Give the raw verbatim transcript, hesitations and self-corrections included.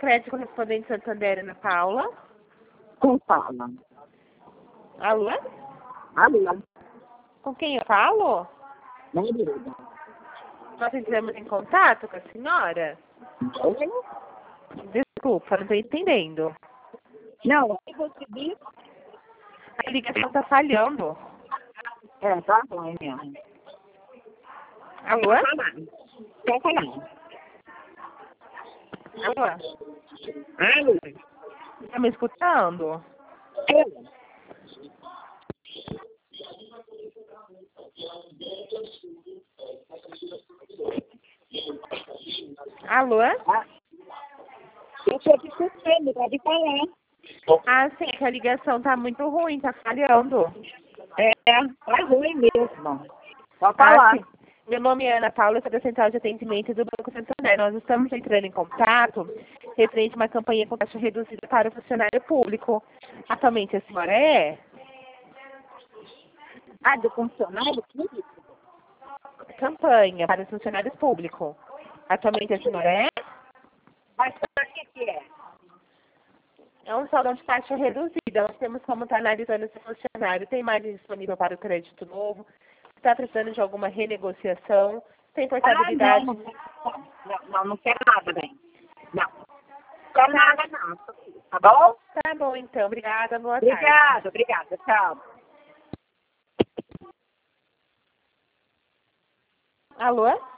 Crédito Correspondente Santander, Ana Paula. Quem fala? Alô? Alô? Com quem eu falo? Maria. Nós entramos em contato com a senhora? Oi? Desculpa, não estou entendendo. Não, eu recebi. A ligação está falhando. É, tá bom, é mesmo. Alô? Pode falar. Pode falar. Alô? Alô? Está me escutando? Eu? Alô? Ah, eu estou te escutando, pode falar. Ah, sim, que a ligação está muito ruim, está falhando. É, tá ruim mesmo. Pode Ah, falar. sim. Meu nome é Ana Paula, sou da Central de Atendimento do Banco Santander. Nós estamos entrando em contato referente a uma campanha com taxa reduzida para o funcionário público. Atualmente a senhora é? Ah, do funcionário público? Campanha para os funcionários públicos. Atualmente a senhora é? Mas para que que é? É um saldo de taxa reduzida. Nós temos como estar analisando esse funcionário. Tem margem disponível para o crédito novo? Está precisando de alguma renegociação? Tem portabilidade? Ah, não, não, não, não quero nada, bem. Não. Quero nada, não. Tá bom? Tá bom, então. Obrigada. Boa tarde. Obrigada, obrigada. Tchau. Alô?